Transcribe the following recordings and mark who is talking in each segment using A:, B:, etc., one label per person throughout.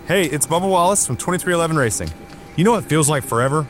A: Hey, it's Bubba Wallace from 2311 Racing. You know what feels like forever?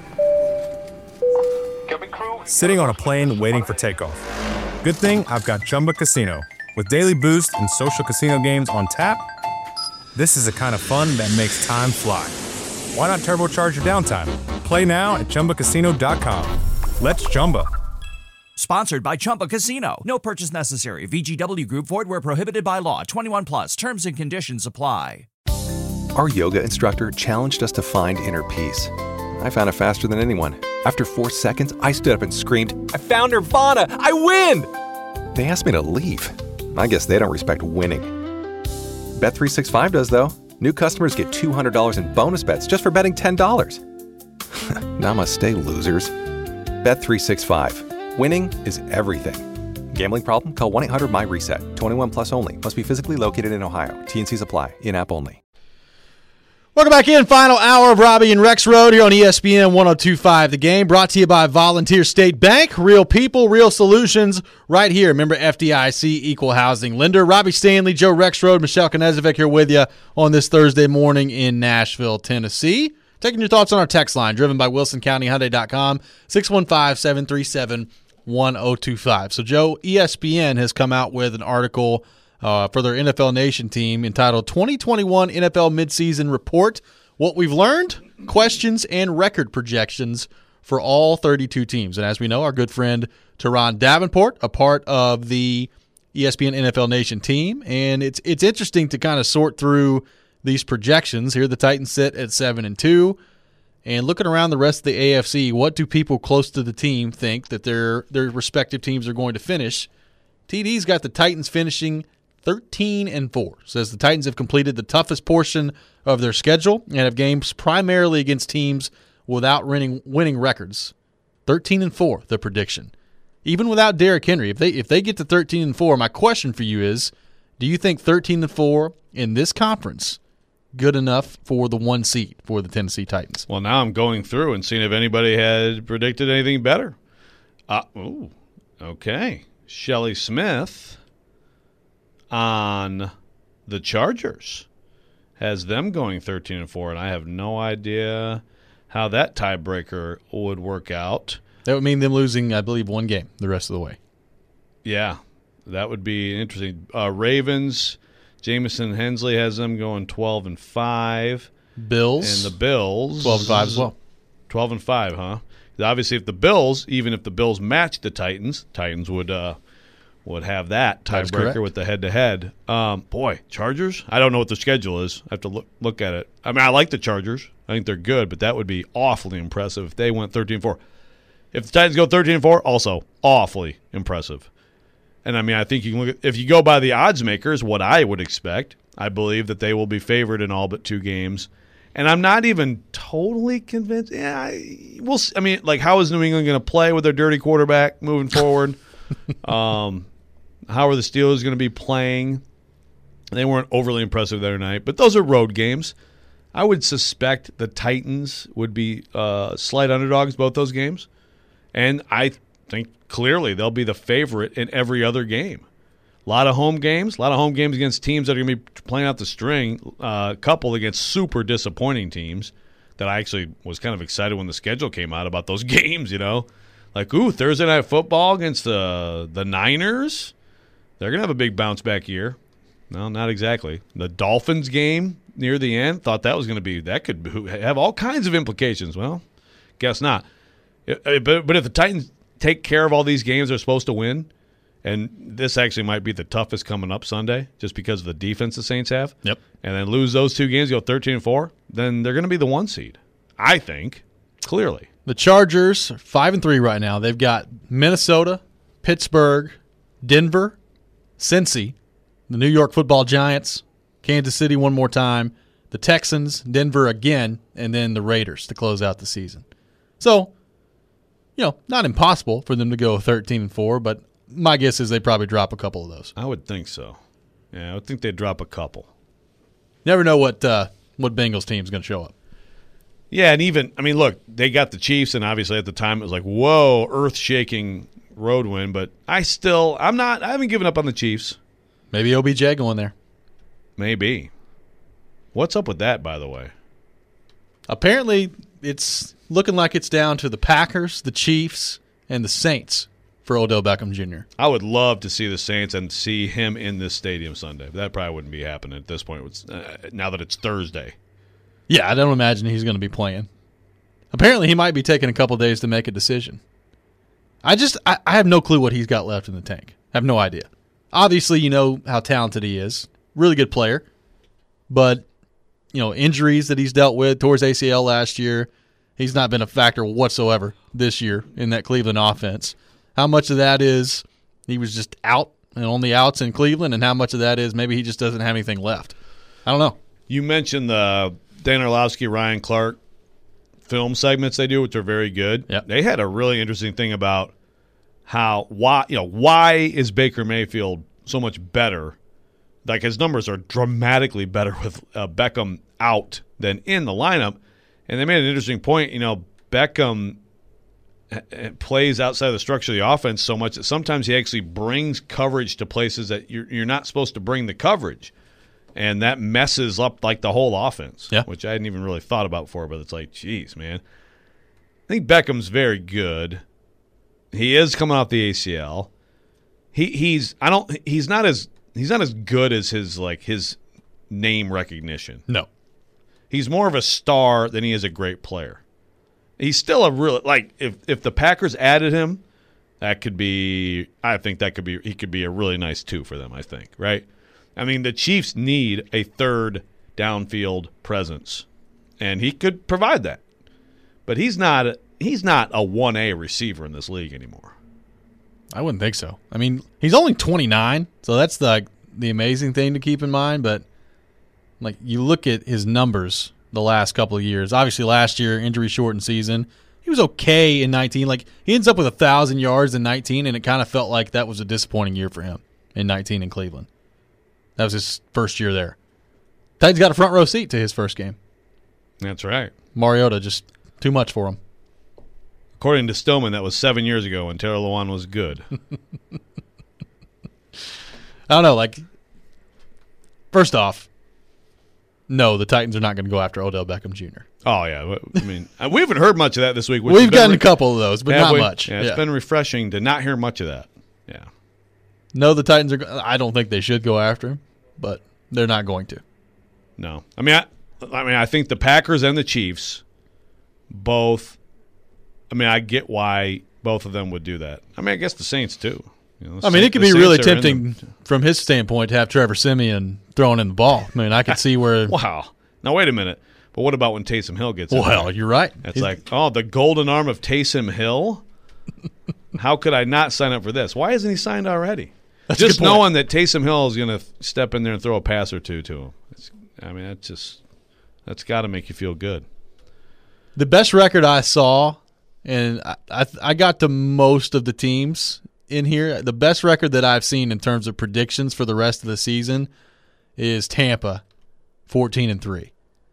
A: Sitting on a plane waiting for takeoff. Good thing I've got Chumba Casino. With daily boost and social casino games on tap, this is the kind of fun that makes time fly. Why not turbocharge your downtime? Play now at ChumbaCasino.com. Let's Chumba.
B: Sponsored by Chumba Casino. No purchase necessary. VGW Group. Void where prohibited by law. 21 plus. Terms and conditions apply.
C: Our yoga instructor challenged us to find inner peace. I found it faster than anyone. After 4 seconds, I stood up and screamed, "I found Nirvana! I win!" They asked me to leave. I guess they don't respect winning. Bet365 does, though. New customers get $200 in bonus bets just for betting $10. Namaste, losers. Bet365. Winning is everything. Gambling problem? Call 1-800-MY-RESET. 21 plus only. Must be physically located in Ohio. T&Cs apply. In-app only.
D: Welcome back in. Final hour of Robbie and Rex Road here on ESPN 102.5 The Game. Brought to you by Volunteer State Bank. Real people, real solutions right here. Remember FDIC, equal housing lender. Robbie Stanley, Joe Rexrode, Michelle Knezovic here with you on this Thursday morning in Nashville, Tennessee. Taking your thoughts on our text line, driven by WilsonCountyHyundai.com, 615-737-1025. So, Joe, ESPN has come out with an article for their NFL Nation team entitled 2021 NFL Midseason Report, What We've Learned, Questions, and Record Projections for all 32 teams. And as we know, our good friend Teron Davenport, a part of the ESPN NFL Nation team. And it's interesting to kind of sort through these projections. Here the Titans sit at 7-2. And looking around the rest of the AFC, what do people close to the team think that their respective teams are going to finish? TD's got the Titans finishing 13-4. Says the Titans have completed the toughest portion of their schedule and have games primarily against teams without winning records. 13-4, the prediction. Even without Derrick Henry, if they get to 13-4, my question for you is, do you think 13-4 in this conference good enough for the 1 seed for the Tennessee Titans?
E: Well, now I'm going through and seeing if anybody had predicted anything better. Okay. Shelley Smith on the Chargers has them going 13-4, and I have no idea how that tiebreaker would work out.
D: That would mean them losing, I believe, 1 game the rest of the way.
E: Yeah, that would be interesting. Ravens, Jamison Hensley has them going 12-5.
D: Bills.
E: And the Bills
D: 12-5 as well.
E: 12-5, huh? Obviously, if the Bills match the Titans would have that tiebreaker with the head-to-head. Boy, Chargers? I don't know what the schedule is. I have to look at it. I mean, I like the Chargers. I think they're good, but that would be awfully impressive if they went 13-4. If the Titans go 13-4, also awfully impressive. And, I mean, I think you can look at – if you go by the odds makers, what I would expect, I believe that they will be favored in all but 2 games. And I'm not even totally convinced. Yeah, we'll see. I mean, like, how is New England going to play with their dirty quarterback moving forward? How are the Steelers going to be playing? They weren't overly impressive the other night, but those are road games. I would suspect the Titans would be slight underdogs both those games, and I think clearly they'll be the favorite in every other game. A lot of home games against teams that are going to be playing out the string, a couple against super disappointing teams that I actually was kind of excited when the schedule came out about those games, you know. Like, ooh, Thursday Night Football against the Niners. They're going to have a big bounce-back year. No, not exactly. The Dolphins game near the end, thought that was going to be – that could have all kinds of implications. Well, guess not. But if the Titans take care of all these games they're supposed to win, and this actually might be the toughest coming up Sunday just because of the defense the Saints have,
D: yep,
E: and then lose those 2 games, go 13-4, then they're going to be the 1 seed, I think, clearly.
D: The Chargers are 5-3 right now. They've got Minnesota, Pittsburgh, Denver, Cincy, the New York Football Giants, Kansas City one more time, the Texans, Denver again, and then the Raiders to close out the season. So, you know, not impossible for them to go 13-4, but my guess is they probably drop a couple of those.
E: I would think so. Yeah, I would think they'd drop a couple.
D: Never know what Bengals team is going to show up.
E: Yeah, and even, I mean, look, they got the Chiefs, and obviously at the time it was like, whoa, earth-shaking road win, but I haven't given up on the Chiefs.
D: Maybe OBJ going there.
E: Maybe. What's up with that, by the way?
D: Apparently, it's looking like it's down to the Packers, the Chiefs, and the Saints for Odell Beckham Jr.
E: I would love to see the Saints and see him in this stadium Sunday. That probably wouldn't be happening at this point, now that it's Thursday.
D: Yeah, I don't imagine he's going to be playing. Apparently, he might be taking a couple days to make a decision. I have no clue what he's got left in the tank. I have no idea. Obviously, you know how talented he is. Really good player. But, injuries that he's dealt with towards ACL last year, he's not been a factor whatsoever this year in that Cleveland offense. How much of that is he was just out and on the outs in Cleveland, and how much of that is maybe he just doesn't have anything left? I don't know.
E: You mentioned the Dan Orlovsky, Ryan Clark film segments they do, which are very good.
D: Yep.
E: They had a really interesting thing about why is Baker Mayfield so much better? Like, his numbers are dramatically better with Beckham out than in the lineup. And they made an interesting point. Beckham plays outside of the structure of the offense so much that sometimes he actually brings coverage to places that you're not supposed to bring the coverage. And that messes up, like, the whole offense, which I hadn't even really thought about before. But it's like, geez, man. I think Beckham's very good. He is coming off the ACL. He's not as good as his name recognition.
D: No.
E: He's more of a star than he is a great player. He's still a real, if the Packers added him, he could be a really nice 2 for them, I think, right? I mean, the Chiefs need a third downfield presence, and he could provide that. But he's not a 1A receiver in this league anymore.
D: I wouldn't think so. I mean, he's only 29, so that's the amazing thing to keep in mind. But, you look at his numbers the last couple of years. Obviously, last year, injury-shortened season. He was okay in 19. He ends up with 1,000 yards in 19, and it kind of felt like that was a disappointing year for him in 19 in Cleveland. That was his first year there. Titans got a front row seat to his first game.
E: That's right.
D: Mariota, just too much for him.
E: According to Stillman, that was 7 years ago when Taylor Lewan was good.
D: I don't know. First off, no, the Titans are not going to go after Odell Beckham Jr.
E: Oh, yeah. I mean, we haven't heard much of that this week.
D: We've gotten a couple of those, but not much.
E: Yeah, it's been refreshing to not hear much of that. Yeah.
D: No, the Titans are. I don't think they should go after him, but they're not going to.
E: No, I mean, I think the Packers and the Chiefs both. I mean, I get why both of them would do that. I mean, I guess the Saints too.
D: It could be really tempting from his standpoint to have Trevor Siemian throwing in the ball. I mean, I could see where.
E: Wow. Now wait a minute. But what about when Taysom Hill gets in there?
D: You're right.
E: It's the golden arm of Taysom Hill. How could I not sign up for this? Why isn't he signed already?
D: That's
E: just knowing that Taysom Hill is going to step in there and throw a pass or two to him. That's got to make you feel good.
D: The best record I saw, and I got to most of the teams in here. The best record that I've seen in terms of predictions for the rest of the season is Tampa, 14-3.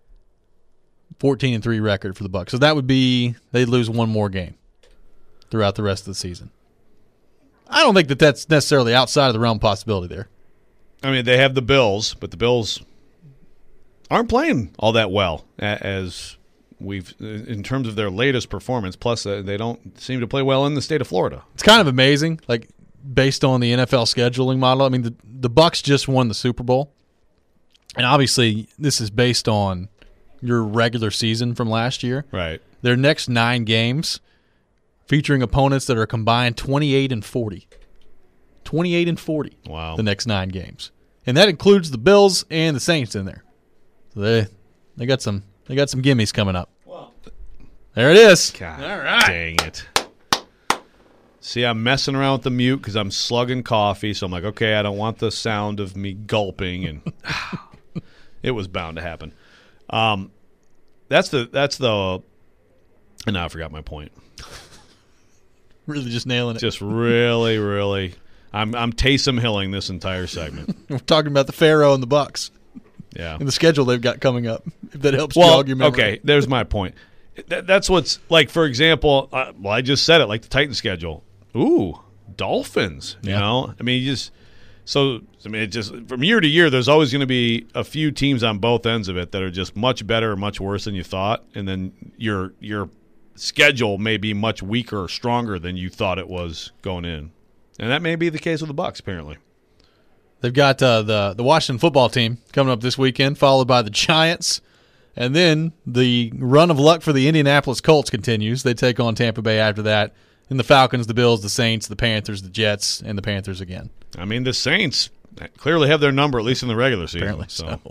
D: 14-3 record for the Bucs. So that would be they'd lose one more game throughout the rest of the season. I don't think that's necessarily outside of the realm of possibility there.
E: I mean, they have the Bills, but the Bills aren't playing all that well as in terms of their latest performance. Plus, they don't seem to play well in the state of Florida.
D: It's kind of amazing, based on the NFL scheduling model. I mean, the Bucs just won the Super Bowl, and obviously this is based on your regular season from last year.
E: Right.
D: Their next 9 games featuring opponents that are combined 28-40. 28-40.
E: Wow.
D: The next 9 games. And that includes the Bills and the Saints in there. So they got some gimmies coming up.
E: Well,
D: there it is.
E: God, all right. Dang it. See, I'm messing around with the mute because I'm slugging coffee, so I'm like, okay, I don't want the sound of me gulping, and it was bound to happen. That's the and now I forgot my point.
D: Really just nailing it.
E: Just really, really. I'm Taysom Hilling this entire segment.
D: We're talking about the Pharaoh and the Bucs.
E: Yeah.
D: And the schedule they've got coming up. If that helps jog your memory.
E: Okay, there's my point. That's what's like, for example, I just said it, like the Titans schedule. Ooh, Dolphins, you know? I mean, So, I mean, it just from year to year, there's always going to be a few teams on both ends of it that are just much better or much worse than you thought, and then your schedule may be much weaker or stronger than you thought it was going in, and that may be the case with the Bucs. Apparently,
D: They've got the Washington football team coming up this weekend, followed by the Giants, and then the run of luck for the Indianapolis Colts continues. They take on Tampa Bay after that, and the Falcons, the Bills, the Saints, the Panthers, the Jets, and the Panthers again.
E: I mean, the Saints clearly have their number, at least in the regular season.
D: Apparently so.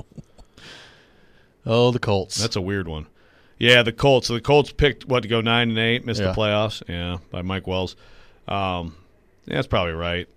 D: Oh, the Colts.
E: That's a weird one. Yeah, the Colts. So the Colts picked, to go 9-8, missed the playoffs. Yeah, by Mike Wells. Yeah, that's probably right.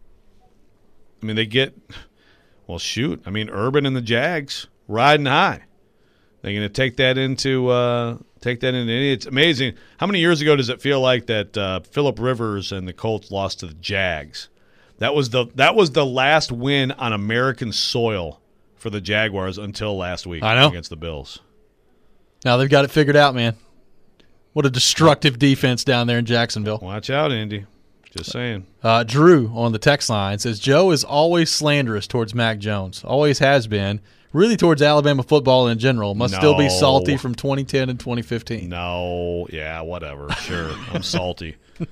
E: I mean, they get – well, shoot. I mean, Urban and the Jags riding high. They're going to take that into Indy. It's amazing. How many years ago does it feel like that Phillip Rivers and the Colts lost to the Jags? That was the last win on American soil for the Jaguars until last week against the Bills.
D: Now they've got it figured out, man. What a destructive defense down there in Jacksonville.
E: Watch out, Indy. Just saying.
D: Drew on the text line says, Joe is always slanderous towards Mac Jones. Always has been. Really towards Alabama football in general. Must still be salty from 2010 and 2015.
E: No. Yeah, whatever. Sure. I'm salty.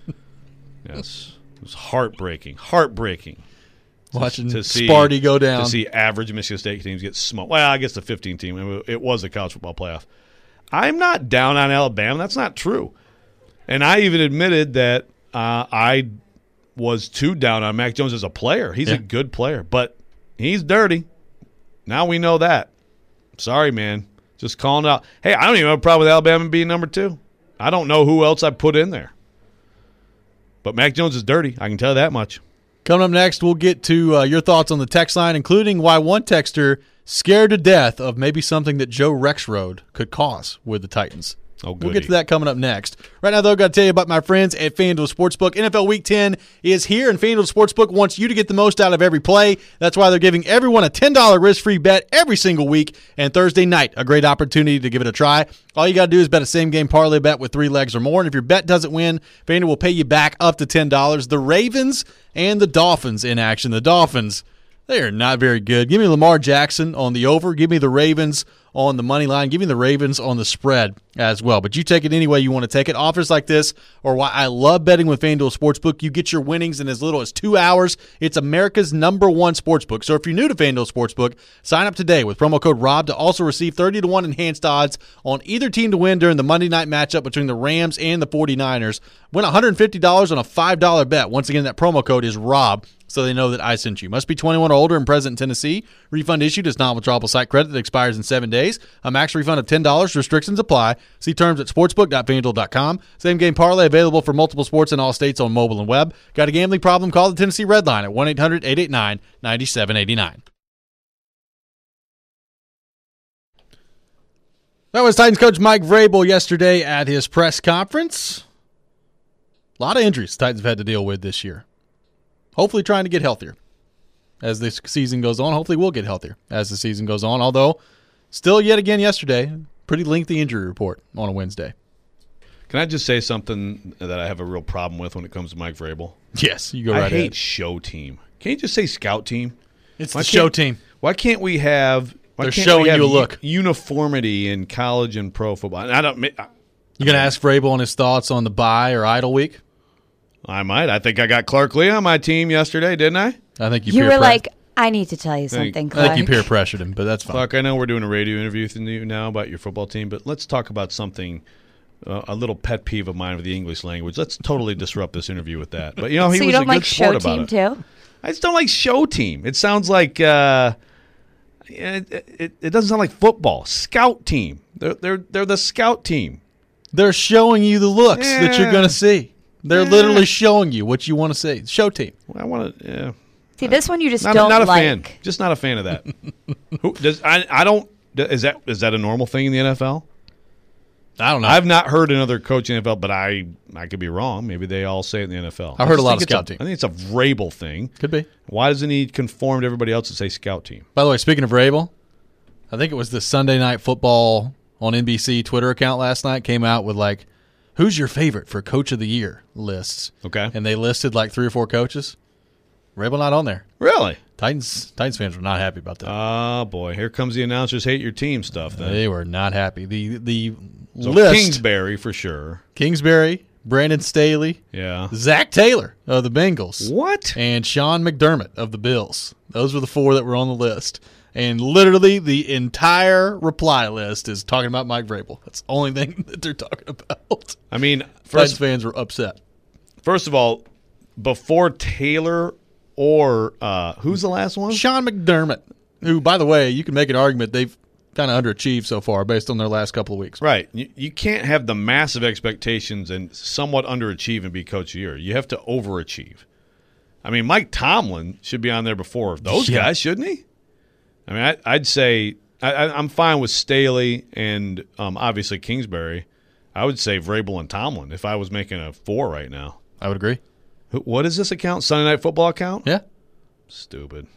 E: Yes. It was heartbreaking.
D: Watching Sparty go down.
E: To see average Michigan State teams get smoked. Well, I guess the 15 team. It was a college football playoff. I'm not down on Alabama. That's not true. And I even admitted that I was too down on Mac Jones as a player. He's a good player, but he's dirty. Now we know that. Sorry, man. Just calling it out. Hey, I don't even have a problem with Alabama being number 2. I don't know who else I put in there. But Mac Jones is dirty. I can tell you that much.
D: Coming up next, we'll get to your thoughts on the text line, including why one texter scared to death of maybe something that Joe Rexrode could cause with the Titans.
E: Oh, goody.
D: We'll get to that coming up next. Right now, though, I've got to tell you about my friends at FanDuel Sportsbook. NFL Week 10 is here, and FanDuel Sportsbook wants you to get the most out of every play. That's why they're giving everyone a $10 risk-free bet every single week, and Thursday night, a great opportunity to give it a try. All you got to do is bet a same-game parlay bet with 3 legs or more, and if your bet doesn't win, FanDuel will pay you back up to $10. The Ravens and the Dolphins in action. The Dolphins, they are not very good. Give me Lamar Jackson on the over. Give me the Ravens on the money line. Give me the Ravens on the spread as well. But you take it any way you want to take it. Offers like this or why I love betting with FanDuel Sportsbook. You get your winnings in as little as 2 hours. It's America's #1 sportsbook. So if you're new to FanDuel Sportsbook, sign up today with promo code ROB to also receive 30-1 enhanced odds on either team to win during the Monday night matchup between the Rams and the 49ers. Win $150 on a $5 bet. Once again, that promo code is ROB, so they know that I sent you. Must be 21 or older and present in Tennessee. Refund issued is non-withdrawable site credit that expires in 7 days. A max refund of $10. Restrictions apply. See terms at sportsbook.fanduel.com. Same game parlay available for multiple sports in all states on mobile and web. Got a gambling problem? Call the Tennessee Red Line at 1-800-889-9789. That was Titans coach Mike Vrabel yesterday at his press conference. A lot of injuries Titans have had to deal with this year. Hopefully trying to get healthier as this season goes on. Hopefully we'll get healthier as the season goes on, although still yet again yesterday, pretty lengthy injury report on a Wednesday.
E: Can I just say something that I have a real problem with when it comes to Mike Vrabel?
D: Yes, you go right ahead.
E: I hate show team. Can't you just say scout team?
D: It's the show team.
E: Why can't we have
D: They're showing you a look.
E: Uniformity in college and pro football? And
D: you going to ask Vrabel on his thoughts on the bye or idle week?
E: I might. I think I got Clark Lee on my team yesterday, didn't I?
D: I think
F: you were like, I need to tell you something, Clark.
D: I think you peer pressured him, but that's fine.
E: Clark, I know we're doing a radio interview with you now about your football team, but let's talk about something, a little pet peeve of mine with the English language. Let's totally disrupt this interview with that. But, he
F: so
E: was
F: you don't
E: a
F: like
E: good sport
F: show
E: about
F: team
E: it.
F: too?
E: I just don't like show team. It sounds like it doesn't sound like football. Scout team. They're the scout team.
D: They're showing you the looks that you're going to see. They're literally showing you what you want to see. Show team.
E: Well, I want to. Yeah.
F: See, this one you just
E: not
F: don't
E: a
F: like.
E: Fan. Just not a fan of that. Who does? I don't. Is that a normal thing in the NFL?
D: I don't know.
E: I've not heard another coach in the NFL, but I could be wrong. Maybe they all say it in the NFL.
D: I've heard a lot of scout team.
E: I think it's a Vrabel thing.
D: Could be.
E: Why doesn't he conform to everybody else and say scout team?
D: By the way, speaking of Vrabel, I think it was the Sunday Night Football on NBC Twitter account last night came out with like, who's your favorite for Coach of the Year lists.
E: Okay.
D: And they listed like 3 or 4 coaches. Rabel not on there.
E: Really?
D: Titans fans were not happy about that.
E: Oh, boy. Here comes the announcers hate your team stuff then.
D: They were not happy. The
E: So
D: list.
E: Kingsbury for sure.
D: Kingsbury, Brandon Staley,
E: Yeah.
D: Zach Taylor of the Bengals,
E: What?
D: and Sean McDermott of the Bills. Those were the 4 that were on the list. And literally the entire reply list is talking about Mike Vrabel. That's the only thing that they're talking about.
E: I mean,
D: Titans fans were upset.
E: first of all, before Taylor or who's the last one?
D: Sean McDermott, who, by the way, you can make an argument they've kind of underachieved so far based on their last couple of weeks.
E: Right. You can't have the massive expectations and somewhat underachieve and be coach of the year. You have to overachieve. I mean, Mike Tomlin should be on there before those guys, shouldn't he? I mean, I'd say I'm fine with Staley and obviously Kingsbury. I would say Vrabel and Tomlin if I was making a 4 right now.
D: I would agree.
E: What is this account? Sunday Night Football account?
D: Yeah.
E: Stupid.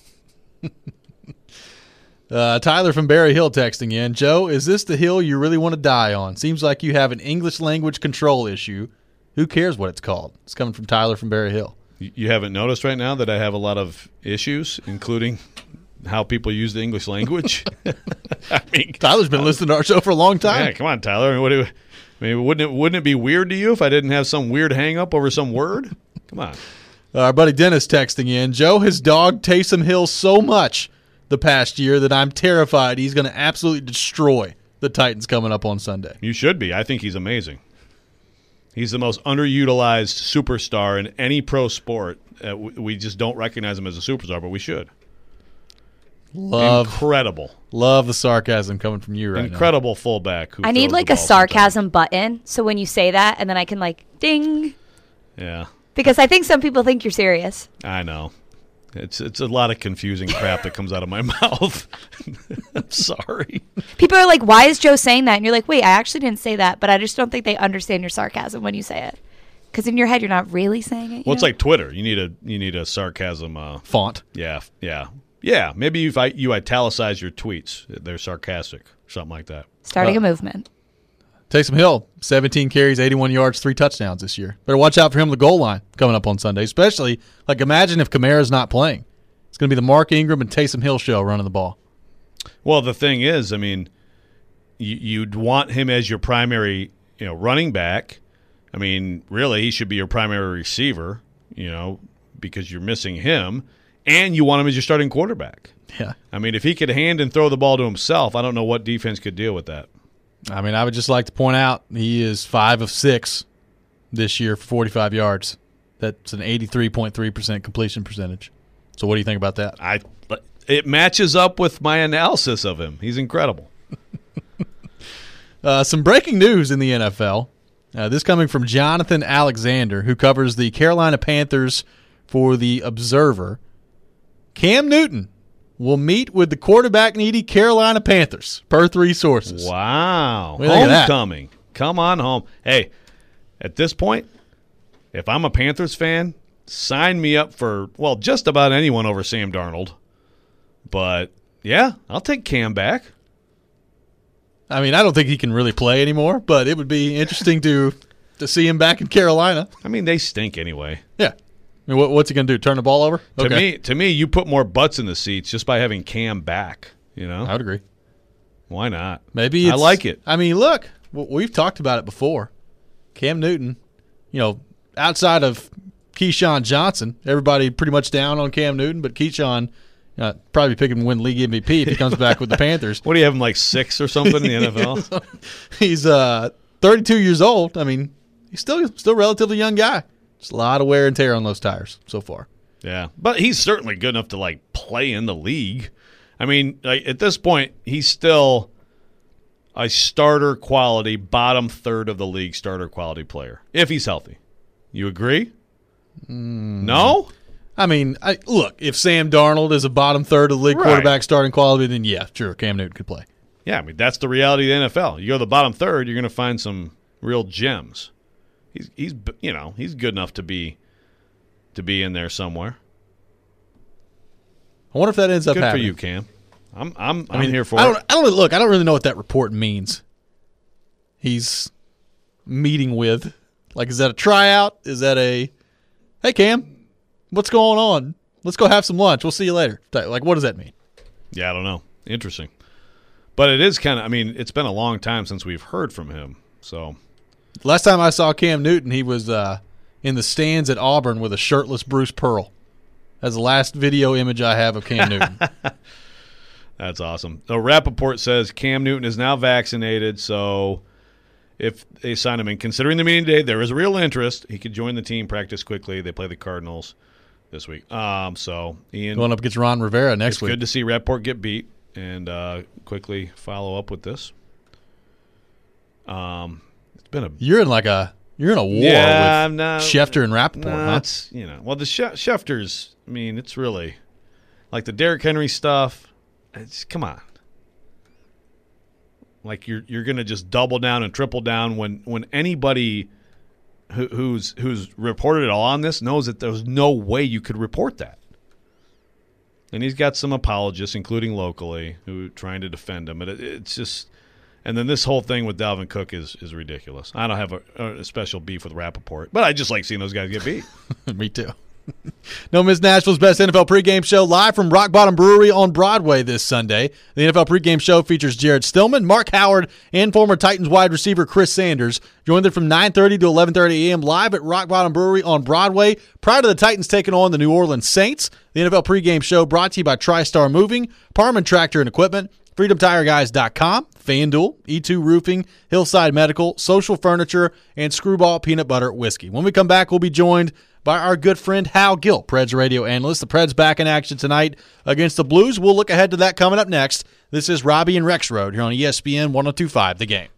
D: Tyler from Berry Hill texting in. Joe, is this the hill you really want to die on? Seems like you have an English language control issue. Who cares what it's called? It's coming from Tyler from Berry Hill.
E: You haven't noticed right now that I have a lot of issues, including how people use the English language? I mean,
D: Tyler's been listening to our show for a long time.
E: yeah, come on, Tyler. Wouldn't it be weird to you if I didn't have some weird hang up over some word? Come on.
D: Our buddy Dennis texting in. Joe has dogged Taysom Hill so much the past year that I'm terrified he's going to absolutely destroy the Titans coming up on Sunday.
E: You should be. I think he's amazing. He's the most underutilized superstar in any pro sport. We just don't recognize him as a superstar, but we should. Incredible.
D: Love the sarcasm coming from you right
E: Incredible fullback. Who
F: I need
E: throws
F: like
E: the
F: a
E: ball
F: sarcasm button, so when you say that, and then I can like ding,
E: sometimes. Yeah,
F: because I think some people think you're serious.
E: I know. It's a lot of confusing crap that comes out of my mouth. I'm sorry.
F: People are like, "Why is Joe saying that?" And you're like, "Wait, I actually didn't say that, but I just don't think they understand your sarcasm when you say it." Because in your head, you're not really saying it.
E: Well, it's like Twitter. You need a sarcasm
D: Font.
E: Yeah. Maybe if you italicize your tweets, they're sarcastic, something like that.
F: starting a movement.
D: Taysom Hill, 17 carries, 81 yards, 3 touchdowns this year. Better watch out for him on the goal line coming up on Sunday, especially, like, imagine if Kamara's not playing. It's going to be the Mark Ingram and Taysom Hill show running the ball.
E: Well, the thing is, I mean, you'd want him as your primary, running back. I mean, really, he should be your primary receiver, because you're missing him, and you want him as your starting quarterback.
D: Yeah.
E: I mean, if he could hand and throw the ball to himself, I don't know what defense could deal with that.
D: I mean, I would just like to point out he is 5 of 6 this year for 45 yards. That's an 83.3% completion percentage. So what do you think about that?
E: It matches up with my analysis of him. He's incredible.
D: Some breaking news in the NFL. This coming from Jonathan Alexander, who covers the Carolina Panthers for the Observer. Cam Newton will meet with the quarterback-needy Carolina Panthers, per 3 sources.
E: Wow.
D: What do you think of that?
E: Homecoming. Come on home. Hey, at this point, if I'm a Panthers fan, sign me up for, just about anyone over Sam Darnold. But, yeah, I'll take Cam back.
D: I mean, I don't think he can really play anymore, but it would be interesting to see him back in Carolina.
E: I mean, they stink anyway.
D: Yeah. I mean, what's he going to do, turn the ball over? Okay.
E: To me, you put more butts in the seats just by having Cam back,
D: I would agree.
E: Why not?
D: Maybe
E: I like it.
D: I mean, look, we've talked about it before. Cam Newton, outside of Keyshawn Johnson, everybody pretty much down on Cam Newton, but Keyshawn probably pick him to win league MVP if he comes back with the Panthers.
E: What do you have him, like 6 or something in the NFL?
D: He's 32 years old. I mean, he's still a relatively young guy. Just a lot of wear and tear on those tires so far.
E: Yeah, but he's certainly good enough to play in the league. I mean, at this point, he's still a starter quality, bottom third of the league starter quality player if he's healthy. You agree? No.
D: I mean, look, if Sam Darnold is a bottom third of the league quarterback starting quality, then yeah, sure, Cam Newton could play.
E: Yeah, I mean that's the reality of the NFL. You go to the bottom third, you're going to find some real gems. He's good enough to be in there somewhere.
D: I wonder if that ends up
E: Good
D: happening.
E: for you, Cam. I'm here for it.
D: I don't really know what that report means. He's meeting with, is that a tryout? Is that hey Cam, What's going on? Let's go have some lunch. We'll see you later. Like, what does that mean?
E: Yeah, I don't know. Interesting. But it is kind of, I mean, it's been a long time since we've heard from him. So
D: last time I saw Cam Newton, he was in the stands at Auburn with a shirtless Bruce Pearl. That's the last video image I have of Cam Newton.
E: That's awesome. So Rappaport says Cam Newton is now vaccinated, so if they sign him in, considering the meeting today, there is real interest. He could join the team, practice quickly. They play the Cardinals this week. So Ian,
D: going up against Ron Rivera next week.
E: Good to see Rappaport get beat and quickly follow up with this. It's been a
D: you're in a war with Schefter and Rappaport, huh?
E: It's, well, the Schefters. I mean, it's really like the Derrick Henry stuff. Come on. Like you're going to just double down and triple down when anybody who's reported it all on this knows that there's no way you could report that. And he's got some apologists, including locally, who are trying to defend him. But it's just – and then this whole thing with Dalvin Cook is ridiculous. I don't have a special beef with Rappaport, but I just like seeing those guys get beat.
D: Me too. No Miss Nashville's best NFL pregame show live from Rock Bottom Brewery on Broadway this Sunday. The NFL pregame show features Jared Stillman, Mark Howard, and former Titans wide receiver Chris Sanders. Join them from 9:30 to 11:30 a.m. live at Rock Bottom Brewery on Broadway prior to the Titans taking on the New Orleans Saints. The NFL pregame show brought to you by TriStar Moving, Parman Tractor and Equipment, FreedomTireGuys.com, FanDuel, E2 Roofing, Hillside Medical, Social Furniture, and Screwball Peanut Butter Whiskey. When we come back, we'll be joined by our good friend Hal Gill, Preds radio analyst. The Preds back in action tonight against the Blues. We'll look ahead to that coming up next. This is Robbie and Rex Road here on ESPN 102.5 The Game.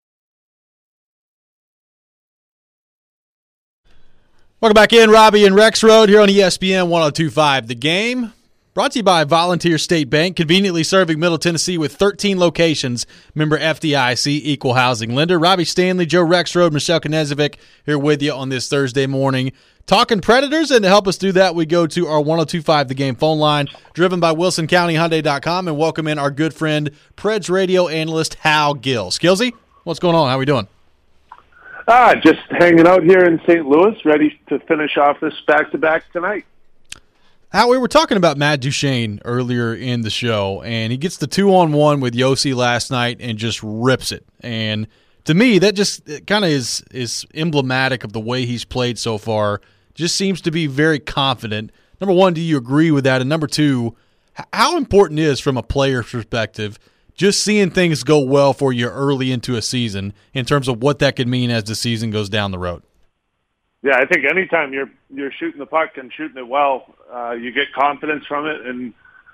D: Welcome back in, Robbie and Rex Road here on ESPN 102.5 The Game. Brought to you by Volunteer State Bank, conveniently serving Middle Tennessee with 13 locations. Member FDIC, equal housing lender. Robbie Stanley, Joe Rexrode, Michelle Knezovic here with you on this Thursday morning. Talking Predators, and to help us do that, we go to our 102.5 The Game phone line, driven by WilsonCountyHyundai.com, and welcome in our good friend, Preds radio analyst Hal Gill. Skillsy, what's going on? How we doing?
G: Just hanging out here in St. Louis, ready to finish off this back-to-back tonight.
D: Hal, we were talking about Matt Duchene earlier in the show, and he gets the 2-on-1 with Yossi last night and just rips it. And to me, that just kind of is emblematic of the way he's played so far. Just seems to be very confident. Number one, do you agree with that? And number two, how important is, from a player's perspective, just seeing things go well for you early into a season in terms of what that could mean as the season goes down the road?
G: Yeah, I think anytime you're shooting the puck and shooting it well, you get confidence from it. And,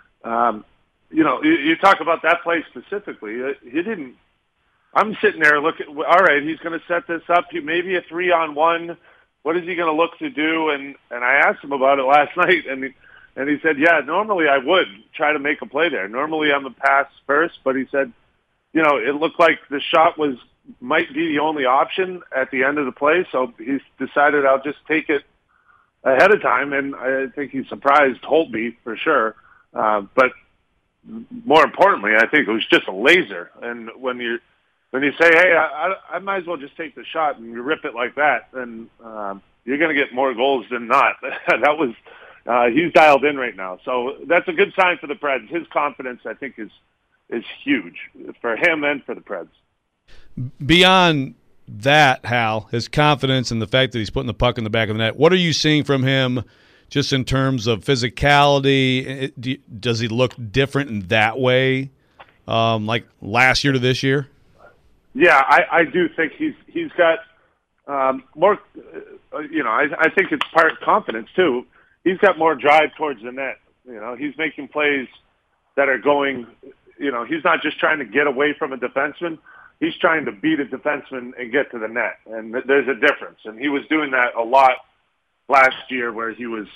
G: you talk about that play specifically. He didn't – I'm sitting there looking, all right, he's going to set this up. Maybe a 3-on-1. What is he going to look to do? And I asked him about it last night, and he said, yeah, normally I would try to make a play there. Normally I'm a pass first, but he said, it looked like the shot might be the only option at the end of the play, so he's decided I'll just take it ahead of time, and I think he surprised Holtby for sure. But more importantly, I think it was just a laser. And when you say, hey, I might as well just take the shot, and you rip it like that, then you're going to get more goals than not. That was he's dialed in right now, so that's a good sign for the Preds. His confidence, I think, is huge for him and for the Preds.
E: Beyond that, Hal, his confidence and the fact that he's putting the puck in the back of the net, what are you seeing from him just in terms of physicality? Does he look different in that way, like last year to this year?
G: Yeah, I do think he's got more, I think it's part confidence too. He's got more drive towards the net. He's making plays that are going, he's not just trying to get away from a defenseman. He's trying to beat a defenseman and get to the net, and there's a difference. And he was doing that a lot last year where he was,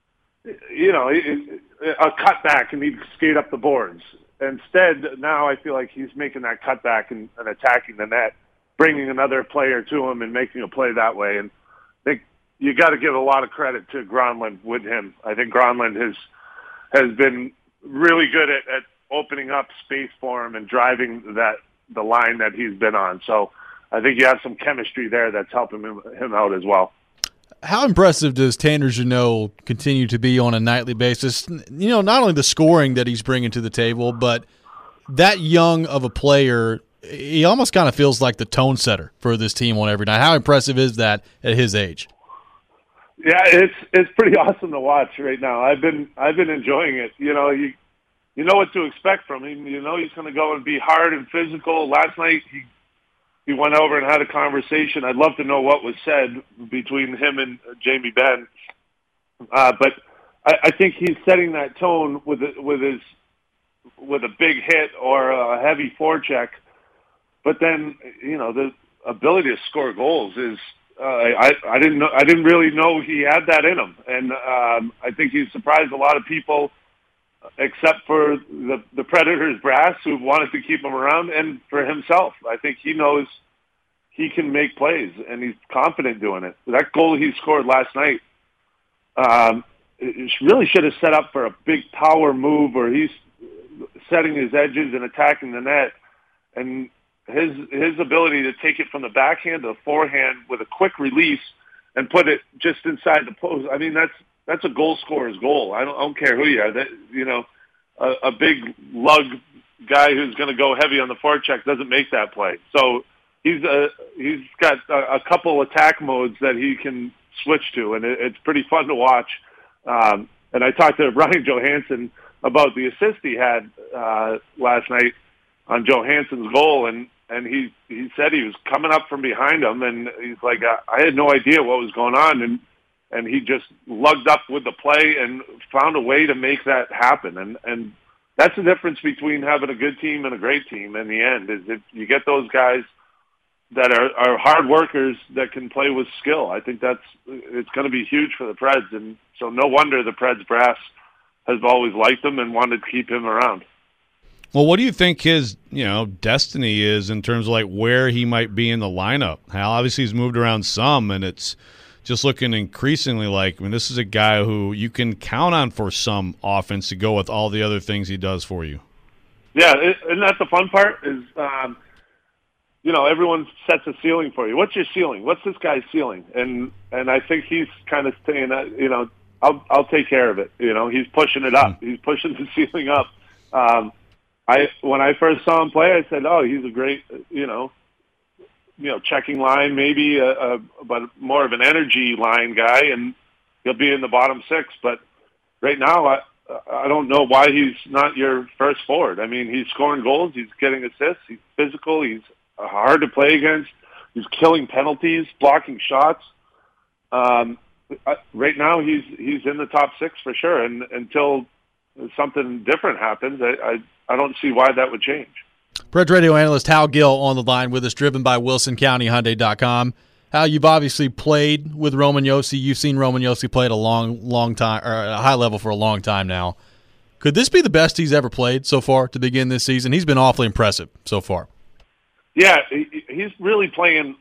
G: a cutback and he'd skate up the boards. Instead, now I feel like he's making that cutback and attacking the net, bringing another player to him and making a play that way. And I think you got to give a lot of credit to Gronlund with him. I think Gronlund has been really good at opening up space for him and driving the line that he's been on. So I think you have some chemistry there that's helping him out as well.
D: How impressive does Tanner Jeannot continue to be on a nightly basis? You know, not only the scoring that he's bringing to the table, but that young of a player, he almost kind of feels like the tone setter for this team on every night. How impressive is that at his age?
G: Yeah, it's pretty awesome to watch right now. I've been enjoying it. You know, you know what to expect from him. You know he's going to go and be hard and physical. Last night he went over and had a conversation. I'd love to know what was said between him and Jamie Benn. But I think he's setting that tone with a big hit or a heavy forecheck. But then, you know, the ability to score goals is I didn't really know he had that in him, and I think he surprised a lot of people, except for the Predators brass who wanted to keep him around, and for himself. I think he knows he can make plays, and he's confident doing it. That goal he scored last night, it really should have set up for a big power move where he's setting his edges and attacking the net, and his ability to take it from the backhand to the forehand with a quick release and put it just inside the post. I mean, that's a goal scorer's goal. I don't care who you are. That, you know, a big lug guy who's going to go heavy on the forecheck doesn't make that play. So he's got a couple attack modes that he can switch to, and it's pretty fun to watch. And I talked to Ryan Johansson about the assist he had last night on Johansson's goal, and he said he was coming up from behind him, and he's like, I had no idea what was going on, and he just lugged up with the play and found a way to make that happen. And that's the difference between having a good team and a great team in the end, is if you get those guys that are hard workers that can play with skill. I think it's going to be huge for the Preds, and so no wonder the Preds brass has always liked him and wanted to keep him around.
E: Well, what do you think his, destiny is in terms of like where he might be in the lineup? Hal, obviously he's moved around some, and it's just looking increasingly like, this is a guy who you can count on for some offense to go with all the other things he does for you.
G: Yeah, and that's the fun part is, everyone sets a ceiling for you. What's your ceiling? What's this guy's ceiling? And I think he's kind of saying that, I'll take care of it. He's pushing it up. He's pushing the ceiling up. When I first saw him play, I said, "Oh, he's a great, checking line, maybe, but more of an energy line guy, and he'll be in the bottom six." But right now, I don't know why he's not your first forward. I mean, he's scoring goals, he's getting assists, he's physical, he's hard to play against, he's killing penalties, blocking shots. Right now, he's in the top six for sure, and until something different happens, I don't see why that would change.
D: Preds radio analyst Hal Gill on the line with us, driven by WilsonCountyHyundai.com. Hal, you've obviously played with Roman Josi. You've seen Roman Josi play at a long time, or at a high level for a long time now. Could this be the best he's ever played so far to begin this season? He's been awfully impressive so far.
G: Yeah, he's really playing.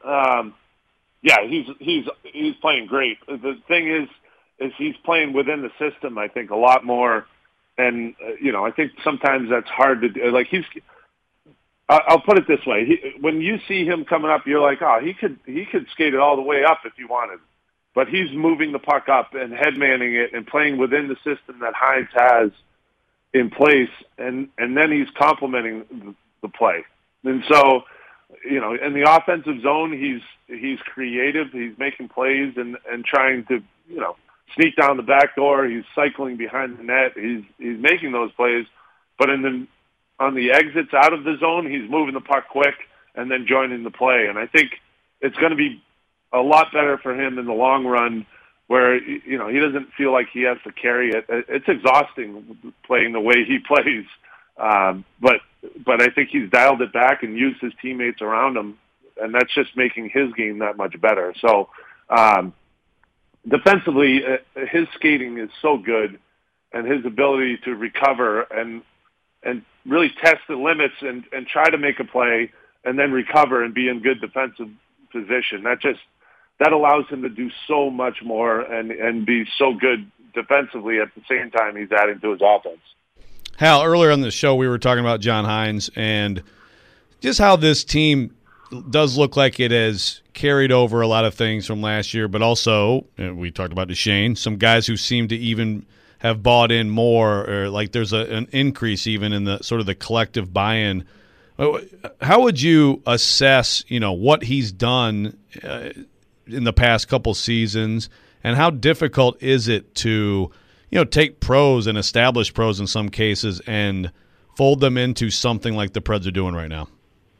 G: He's playing great. The thing is he's playing within the system, I think, a lot more. And, I think sometimes that's hard to do. Like I'll put it this way. When you see him coming up, you're like, oh, he could skate it all the way up if he wanted. But he's moving the puck up and headmanning it and playing within the system that Hines has in place. And then he's complementing the play. And so, in the offensive zone, he's creative. He's making plays and trying to, sneak down the back door. He's cycling behind the net. He's making those plays, but on the exits out of the zone, he's moving the puck quick and then joining the play. And I think it's going to be a lot better for him in the long run, where he doesn't feel like he has to carry it. It's exhausting playing the way he plays, but I think he's dialed it back and used his teammates around him, and that's just making his game that much better. So. Defensively, his skating is so good, and his ability to recover and really test the limits and try to make a play and then recover and be in good defensive position. That allows him to do so much more and be so good defensively at the same time he's adding to his offense.
E: Hal, earlier on the show we were talking about John Hines and just how this team does look like it has carried over a lot of things from last year, but also, we talked about Duchesne, some guys who seem to even have bought in more, or like there's an increase even in the sort of the collective buy-in. How would you assess, what he's done in the past couple seasons, and how difficult is it to, take pros and established pros in some cases and fold them into something like the Preds are doing right now?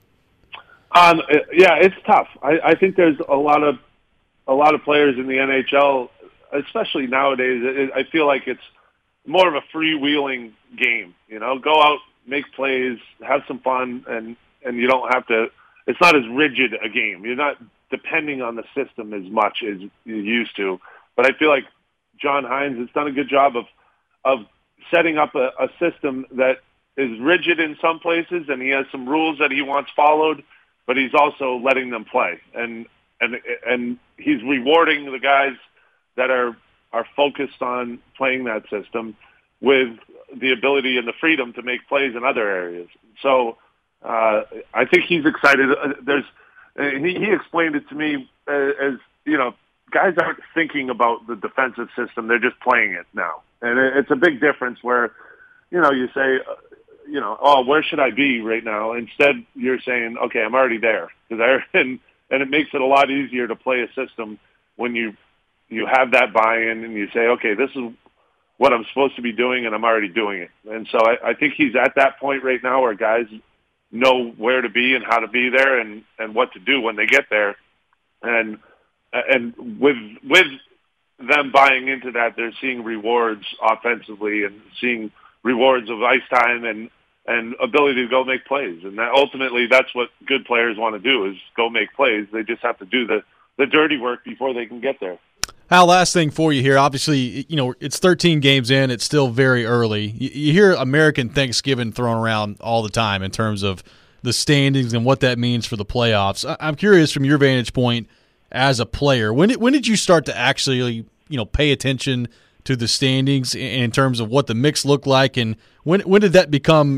G: Yeah, it's tough. I think there's a lot of players in the NHL, especially nowadays. I feel like it's more of a freewheeling game. Go out, make plays, have some fun, and you don't have to. It's not as rigid a game. You're not depending on the system as much as you used to. But I feel like John Hynes has done a good job of setting up a system that is rigid in some places, and he has some rules that he wants followed, but he's also letting them play. And he's rewarding the guys that are focused on playing that system with the ability and the freedom to make plays in other areas. So I think he's excited. He explained it to me as, guys aren't thinking about the defensive system. They're just playing it now. And it's a big difference where, you say, oh, where should I be right now? Instead, you're saying, okay, I'm already there. And it makes it a lot easier to play a system when you have that buy-in and you say, okay, this is what I'm supposed to be doing, and I'm already doing it. And so I think he's at that point right now where guys know where to be and how to be there and what to do when they get there. And with them buying into that, they're seeing rewards offensively and seeing rewards of ice time and ability to go make plays. And ultimately, that's what good players want to do, is go make plays. They just have to do the dirty work before they can get there.
D: Hal, last thing for you here. Obviously, it's 13 games in. It's still very early. You hear American Thanksgiving thrown around all the time in terms of the standings and what that means for the playoffs. I'm curious from your vantage point as a player, when did you start to actually, pay attention to the standings in terms of what the mix looked like, and when did that become,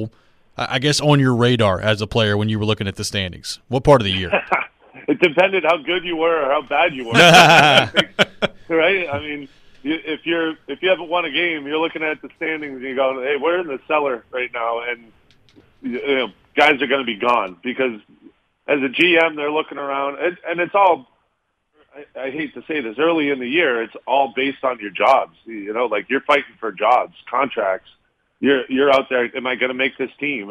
D: I guess, on your radar as a player when you were looking at the standings? What part of the year?
G: It depended how good you were or how bad you were. I think, right? I mean, if you haven't won a game, you're looking at the standings and you go, hey, we're in the cellar right now, and guys are going to be gone because as a GM, they're looking around, and it's all, I hate to say this, early in the year, it's all based on your jobs. Like you're fighting for jobs, contracts. You're out there, am I going to make this team?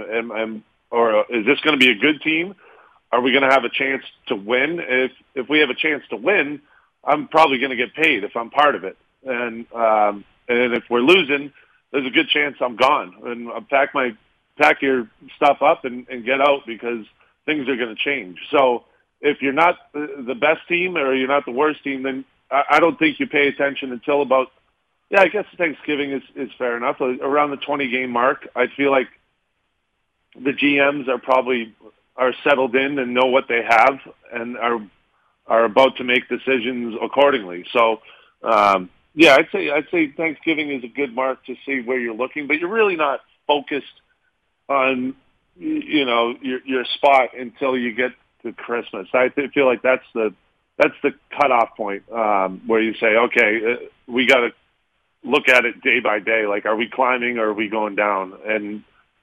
G: Or is this going to be a good team? Are we going to have a chance to win? If we have a chance to win, I'm probably going to get paid if I'm part of it. And if we're losing, there's a good chance I'm gone. And I'll pack your stuff up and get out because things are going to change. So if you're not the best team or you're not the worst team, then I don't think you pay attention until about, I guess Thanksgiving is fair enough. Around the 20-game mark, I feel like the GMs are settled in and know what they have and are about to make decisions accordingly. So, I'd say Thanksgiving is a good mark to see where you're looking, but you're really not focused on, your spot until you get to Christmas. I feel like that's the cutoff point, where you say, okay, we got to look at it day by day. Like, are we climbing or are we going down? And,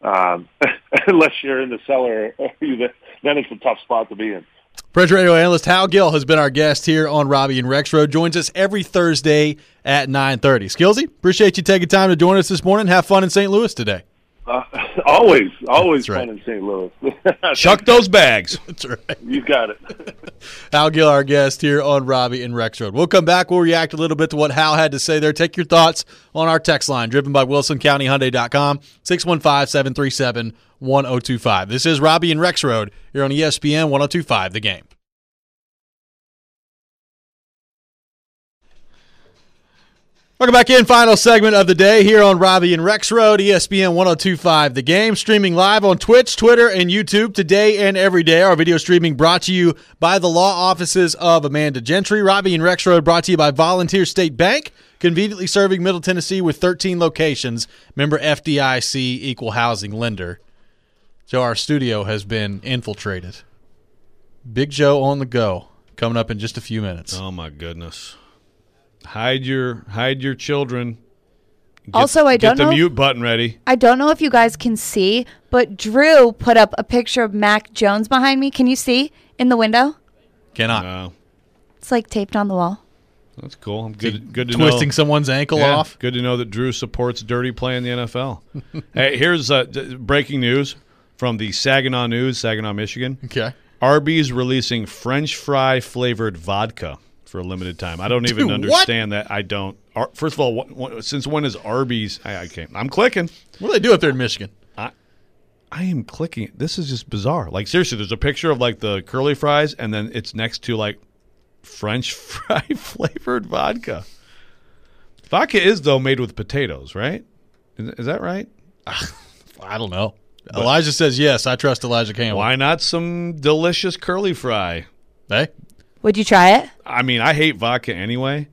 G: unless you're in the cellar, then it's a tough spot to be in.
D: Preds Radio analyst Hal Gill has been our guest here on Robbie and Rexroad. Joins us every Thursday at 9:30. Skillsy, appreciate you taking time to join us this morning. Have fun in St. Louis today.
G: Always
D: That's
G: fun
D: right.
G: in St. Louis.
E: Chuck those bags.
D: That's right.
G: You got it.
D: Hal Gill, our guest here on Robbie and Rexroad. We'll come back. We'll react a little bit to what Hal had to say there. Take your thoughts on our text line, driven by WilsonCountyHyundai.com, 615-737-1025. This is Robbie and Rexroad here on ESPN 1025, The Game. Welcome back in. Final segment of the day here on Robbie and Rexroad, ESPN 1025 The Game. Streaming live on Twitch, Twitter, and YouTube today and every day. Our video streaming brought to you by the law offices of Amanda Gentry. Robbie and Rexroad brought to you by Volunteer State Bank, conveniently serving Middle Tennessee with 13 locations. Member FDIC, equal housing lender. So our studio has been infiltrated. Big Joe on the go, coming up in just a few minutes.
E: Oh my goodness! Hide your children.
F: Also, I don't
E: get the
F: know-
E: mute button ready.
F: I don't know if you guys can see, but Drew put up a picture of Mac Jones behind me. Can you see in the window?
D: Cannot.
E: No,
F: It's like taped on the wall.
E: that's cool. I'm good to know.
D: Twisting someone's ankle
E: Yeah,
D: off.
E: Good to know that Drew supports dirty play in the NFL. Hey, here's breaking news from the Saginaw News, Saginaw, Michigan.
D: Okay.
E: Arby's releasing French fry flavored vodka for a limited time. I don't even
D: Dude,
E: understand that. I don't. First of all, since when is Arby's? I can't. I'm clicking.
D: What do they do up there in Michigan?
E: I am clicking. This is just bizarre. Like, seriously, there's a picture of like the curly fries, and then it's next to like French fry flavored vodka. Vodka is, though, made with potatoes, right? Is that right?
D: I don't know. Elijah says yes. I trust Elijah Campbell.
E: Why not some delicious curly fry?
D: Hey,
F: Would you try it?
E: I mean, I hate vodka anyway.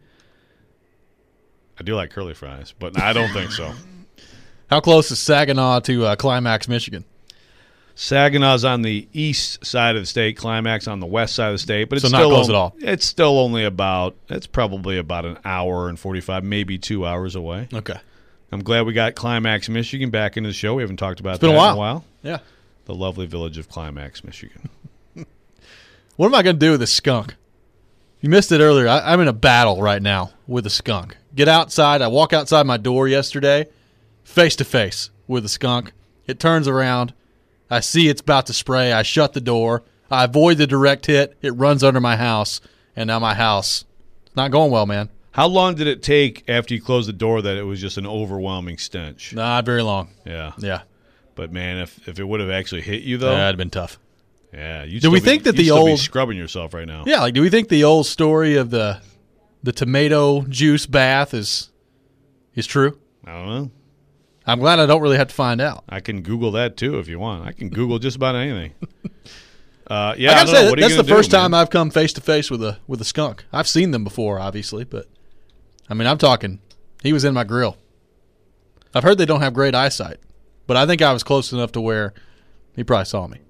E: I do like curly fries, but I don't think so.
D: how close is Saginaw to Climax, Michigan?
E: Saginaw's on the east side of the state, Climax on the west side of the state, but it's
D: So not
E: still
D: close at all.
E: It's still only it's probably about an hour and 45, maybe 2 hours away.
D: Okay.
E: I'm glad we got Climax, Michigan back into the show. We haven't talked about
D: been
E: that
D: a while.
E: in a while.
D: Yeah.
E: The lovely village of Climax, Michigan.
D: What am I going to do with this skunk? You missed it earlier. I'm in a battle right now with a skunk. Get outside. I walk outside my door yesterday, face to face with a skunk. It turns around. I see it's about to spray. I shut the door. I avoid the direct hit. It runs under my house, and now my house. It's not going well, man.
E: How long did it take after you closed the door that it was just an overwhelming stench?
D: Not very long.
E: Yeah.
D: Yeah.
E: But, man, if it would have actually hit you, though,
D: That'd been tough.
E: yeah. You'd
D: Do we
E: still be-
D: think that
E: you'd
D: the
E: still be
D: old-
E: scrubbing yourself right now?
D: Yeah, like, do we think the old story of the tomato juice bath is true?
E: I don't know.
D: I'm glad I don't really have to find out.
E: I can Google that, too, if you want. I can Google just about anything. Yeah,
D: I gotta
E: don't
D: say,
E: know. What are you
D: that's the
E: gonna
D: first
E: do,
D: time
E: man?
D: I've come face to face with a skunk. I've seen them before, obviously, but I mean, I'm talking. He was in my grill. I've heard they don't have great eyesight, but I think I was close enough to where he probably saw me.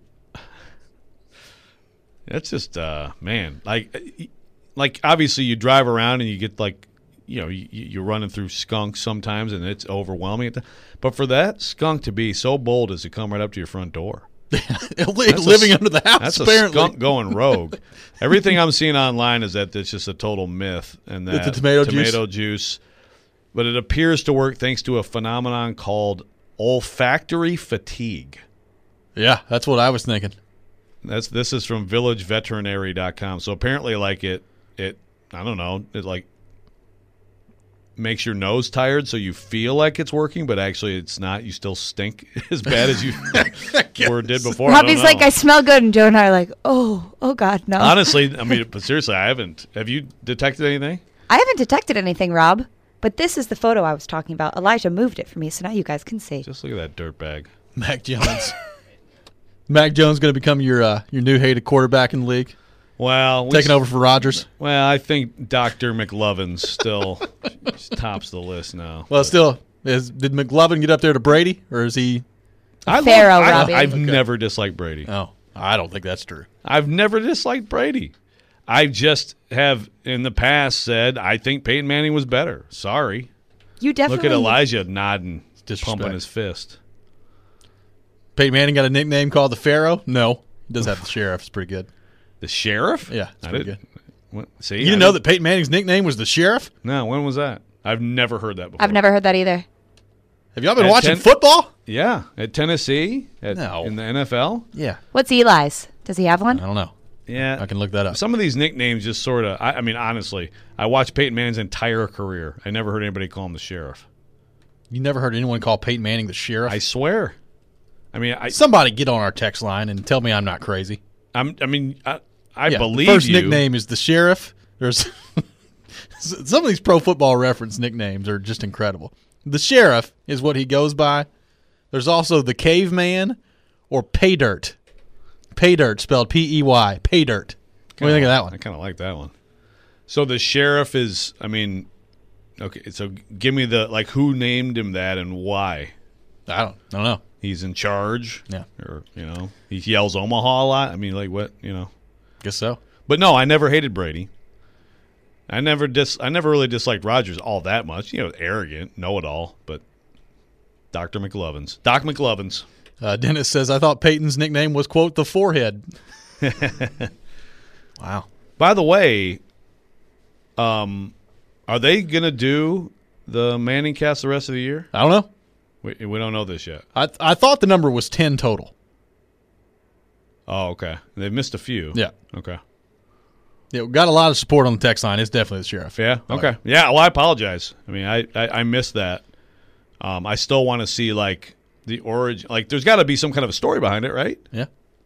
E: That's just, man, like obviously you drive around and you get like, you're running through skunks sometimes and it's overwhelming. But for that skunk to be so bold as to come right up to your front door.
D: Living under the house,
E: That's
D: apparently.
E: a skunk going rogue. Everything I'm seeing online is that it's just a total myth. And that
D: It's the tomato
E: juice. But it appears to work thanks to a phenomenon called olfactory fatigue.
D: Yeah, that's what I was thinking.
E: This is from villageveterinary.com. So apparently, like it I don't know, it like makes your nose tired, so you feel like it's working, but actually it's not. You still stink as bad as you did before.
F: Robbie's
E: I don't
F: like,
E: know.
F: I smell good, and Joe and I are like, oh God, no.
E: Honestly, I mean, but seriously, I haven't. Have you detected anything?
F: I haven't detected anything, Rob. But this is the photo I was talking about. Elijah moved it for me, so now you guys can see.
E: Just look at that dirt bag.
D: Mac Jones. Mac Jones going to become your new hated quarterback in the league,
E: Well,
D: taking over for Rodgers.
E: Well, I think Dr. McLovin still tops the list now.
D: Well, still, did McLovin get up there to Brady, or is he?
F: Pharaoh, Robbie.
E: I've never disliked Brady.
D: Oh, I don't think that's true.
E: I've never disliked Brady. I just have in the past said I think Peyton Manning was better. Sorry.
F: You definitely
E: Look at Elijah nodding,
D: Disrespect.
E: pumping his fist.
D: Peyton Manning got a nickname called the Pharaoh? No. He does have the Sheriff. It's pretty good.
E: The sheriff?
D: Yeah, it's
E: I
D: pretty
E: didn't- What, see,
D: You didn't know that Peyton Manning's nickname was the Sheriff?
E: No, when was that? I've never heard that before.
F: I've never heard that either.
D: Have y'all been
E: At
D: watching
E: 10
D: football?
E: Yeah, at Tennessee,
D: No.
E: in the NFL.
D: Yeah.
F: What's Eli's? Does he have
D: I
F: one?
D: don't know.
E: Yeah,
D: I can look that up.
E: Some of these nicknames just sort of. I mean, honestly, I watched Peyton Manning's entire career. I never heard anybody call him the sheriff.
D: You never heard anyone call Peyton Manning the Sheriff?
E: I swear. I mean,
D: Somebody get on our text line and tell me I'm not crazy.
E: I
D: Yeah,
E: believe
D: the first
E: you.
D: nickname is the Sheriff. There's some of these Pro Football Reference nicknames are just incredible. The Sheriff is what he goes by. There's also the Caveman or Pay Dirt. Pay Dirt spelled P-E-Y. Pay Dirt. What do you think of that
E: I
D: one?
E: kind of like that one. So the sheriff is. I mean, okay. So give me the who named him that and why.
D: I don't know.
E: He's in charge.
D: Yeah.
E: Or he yells Omaha a lot. I mean, like what?
D: Guess so.
E: But no, I never hated Brady. I never really disliked Rodgers all that much. Arrogant, know-it-all, but Doc McLovins.
D: Dennis says, I thought Peyton's nickname was, quote, the forehead. Wow.
E: By the way, are they going to do the Manning cast the rest of the year?
D: I don't know.
E: We don't know this yet.
D: I thought the number was 10 total.
E: Oh, okay. They've missed a few.
D: Yeah.
E: Okay.
D: Yeah, we got a lot of support on the text line. It's definitely the Sheriff.
E: Yeah. Okay. Yeah. Well, I apologize. I mean, I missed that. I still want to see like the origin. Like, there's got to be some kind of a story behind it, right?
D: Yeah.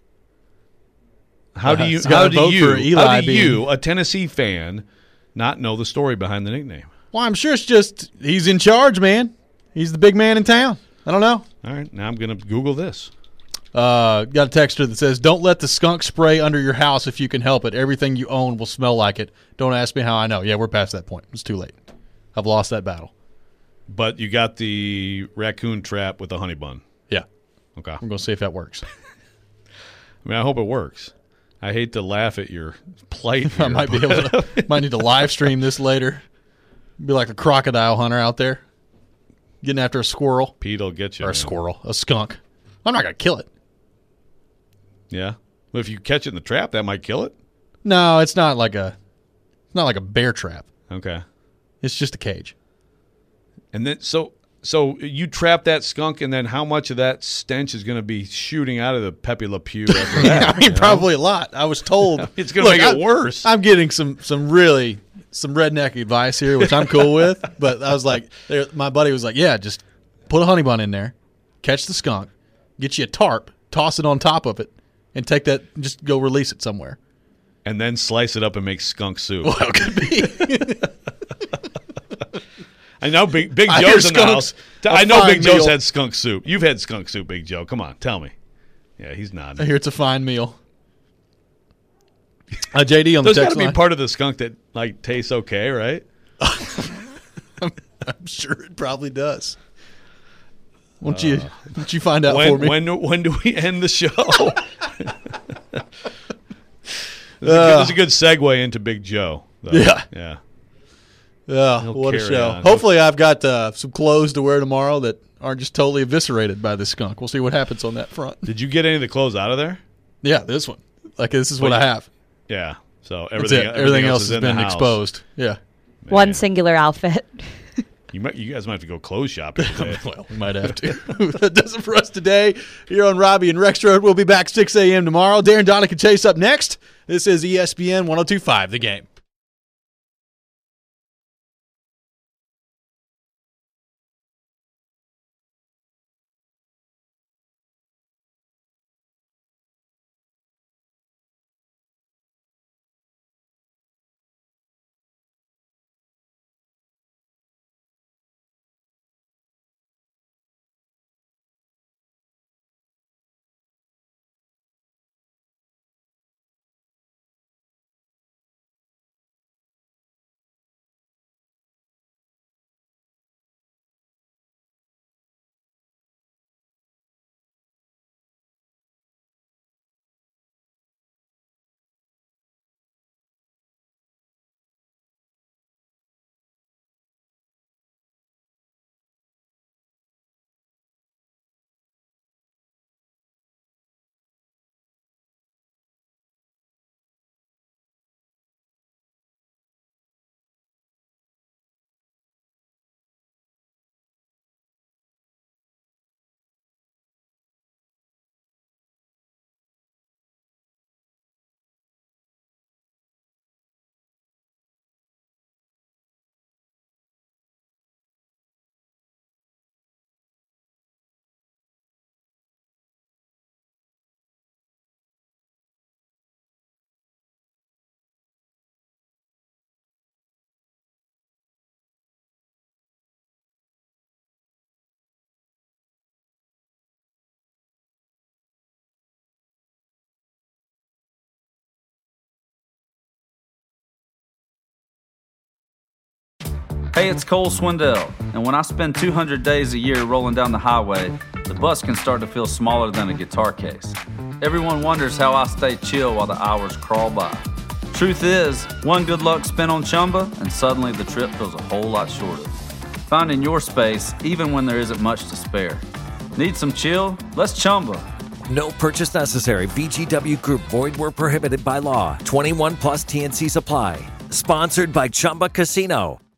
E: How do you, a Tennessee fan, not know the story behind the nickname?
D: Well, I'm sure it's just he's in charge, man. He's the big man in town. I don't know.
E: All right. Now I'm going to Google this.
D: Got a texter that says, don't let the skunk spray under your house if you can help it. Everything you own will smell like it. Don't ask me how I know. Yeah, we're past that point. It's too late. I've lost that battle.
E: But you got the raccoon trap with the honey bun.
D: Yeah.
E: Okay.
D: We're going to see if that works.
E: I mean, I hope it works. I hate to laugh at your plight here,
D: I might be able to. Might need to live stream this later. Be like a crocodile hunter out there getting after a squirrel.
E: Pete will get you.
D: Or a squirrel. A skunk. I'm not going to kill it.
E: Yeah. Well, if you catch it in the trap, that might kill it.
D: No, it's not like a bear trap.
E: Okay.
D: It's just a cage.
E: And then so you trap that skunk, and then how much of that stench is going to be shooting out of the Pepe Le Pew after that?
D: I mean, probably a lot. I was told
E: it's going to make it worse.
D: I'm getting some redneck advice here, which I'm cool with. But I was like, my buddy was like, yeah, just put a honey bun in there, catch the skunk, get you a tarp, toss it on top of it, and take that, just go release it somewhere.
E: And then slice it up and make skunk soup.
D: Well, it could be.
E: I know Big Joe's in the house. I know Big Joe's had skunk soup. You've had skunk soup, Big Joe. Come on, tell me. Yeah, he's nodding.
D: I hear it's a fine meal. JD on the text line.
E: There's got to be part of the skunk that like tastes okay, right?
D: I'm sure it probably does. Won't you find out for me?
E: When do we end the show? This is a good segue into Big Joe. Though.
D: Yeah. What a show.
E: On.
D: Hopefully I've got some clothes to wear tomorrow that aren't just totally eviscerated by this skunk. We'll see what happens on that front.
E: Did you get any of the clothes out of there?
D: Yeah, this one. Like, this is what I have.
E: Yeah. So everything else has been
D: exposed. Yeah.
F: Man. One singular outfit.
E: You guys might have to go clothes shopping today.
D: Well, we might have to. That does it for us today here on Robbie and Rexroad. We'll be back 6 a.m. tomorrow. Darren Donick and Chase up next. This is ESPN 102.5, The Game.
H: Hey, it's Cole Swindell, and when I spend 200 days a year rolling down the highway, the bus can start to feel smaller than a guitar case. Everyone wonders how I stay chill while the hours crawl by. Truth is, one good luck spin on Chumba, and suddenly the trip feels a whole lot shorter. Finding your space, even when there isn't much to spare. Need some chill? Let's Chumba.
I: No purchase necessary. VGW Group. Void where prohibited by law. 21 plus TNC Supply. Sponsored by Chumba Casino.